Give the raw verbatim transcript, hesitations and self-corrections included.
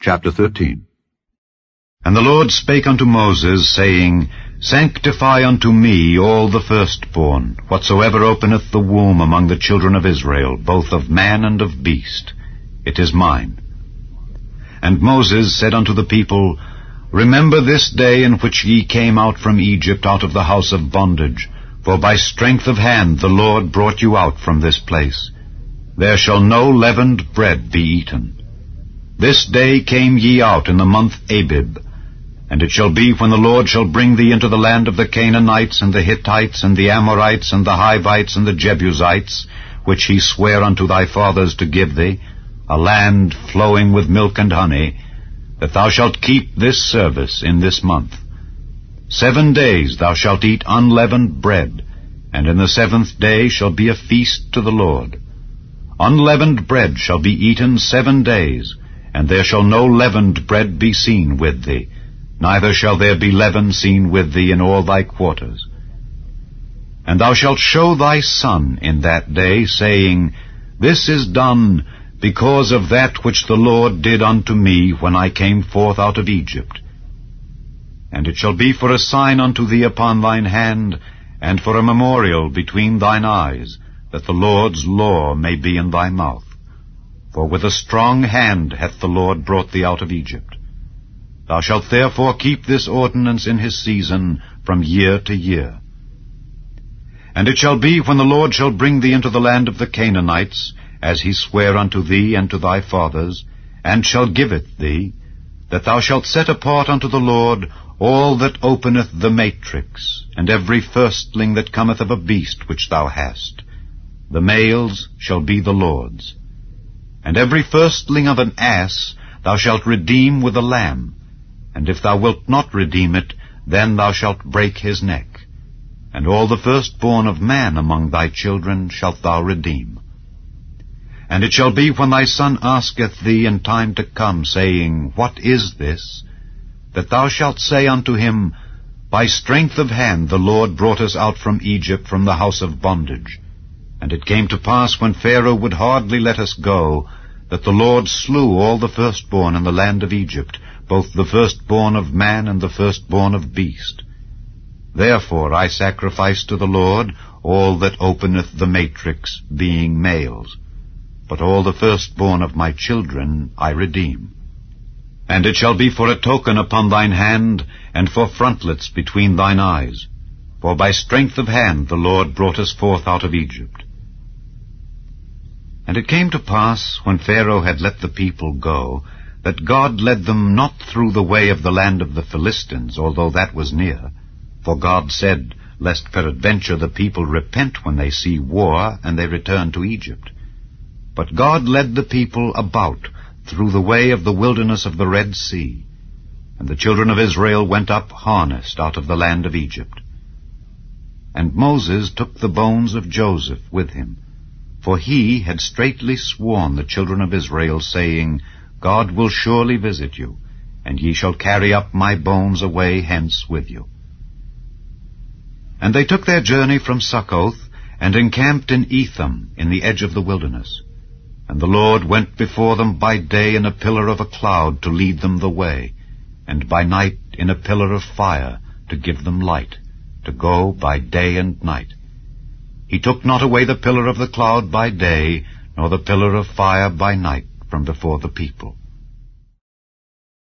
Chapter thirteen. And the Lord spake unto Moses, saying, Sanctify unto me all the firstborn, whatsoever openeth the womb among the children of Israel, both of man and of beast. It is mine. And Moses said unto the people, Remember this day in which ye came out from Egypt, out of the house of bondage, for by strength of hand the Lord brought you out from this place. There shall no leavened bread be eaten. This day came ye out in the month Abib. And it shall be, when the Lord shall bring thee into the land of the Canaanites, and the Hittites, and the Amorites, and the Hivites, and the Jebusites, which he sware unto thy fathers to give thee, a land flowing with milk and honey, that thou shalt keep this service in this month. Seven days thou shalt eat unleavened bread, and in the seventh day shall be a feast to the Lord. Unleavened bread shall be eaten seven days, and there shall no leavened bread be seen with thee, neither shall there be leaven seen with thee in all thy quarters. And thou shalt show thy son in that day, saying, This is done because of that which the Lord did unto me when I came forth out of Egypt. And it shall be for a sign unto thee upon thine hand, and for a memorial between thine eyes, that the Lord's law may be in thy mouth. For with a strong hand hath the Lord brought thee out of Egypt. Thou shalt therefore keep this ordinance in his season from year to year. And it shall be, when the Lord shall bring thee into the land of the Canaanites, as he sware unto thee and to thy fathers, and shall give it thee, that thou shalt set apart unto the Lord all that openeth the matrix, and every firstling that cometh of a beast which thou hast. The males shall be the Lord's. And every firstling of an ass thou shalt redeem with a lamb, and if thou wilt not redeem it, then thou shalt break his neck. And all the firstborn of man among thy children shalt thou redeem. And it shall be, when thy son asketh thee in time to come, saying, What is this? that thou shalt say unto him, By strength of hand the Lord brought us out from Egypt, from the house of bondage. And it came to pass, when Pharaoh would hardly let us go, that the Lord slew all the firstborn in the land of Egypt, both the firstborn of man and the firstborn of beast. Therefore I sacrifice to the Lord all that openeth the matrix, being males. But all the firstborn of my children I redeem. And it shall be for a token upon thine hand, and for frontlets between thine eyes. For by strength of hand the Lord brought us forth out of Egypt. And it came to pass, when Pharaoh had let the people go, that God led them not through the way of the land of the Philistines, although that was near. For God said, Lest peradventure the people repent when they see war, and they return to Egypt. But God led the people about through the way of the wilderness of the Red Sea. And the children of Israel went up harnessed out of the land of Egypt. And Moses took the bones of Joseph with him, for he had straitly sworn the children of Israel, saying, God will surely visit you, and ye shall carry up my bones away hence with you. And they took their journey from Succoth, and encamped in Etham, in the edge of the wilderness. And the Lord went before them by day in a pillar of a cloud to lead them the way, and by night in a pillar of fire to give them light, to go by day and night. He took not away the pillar of the cloud by day, nor the pillar of fire by night from before the people.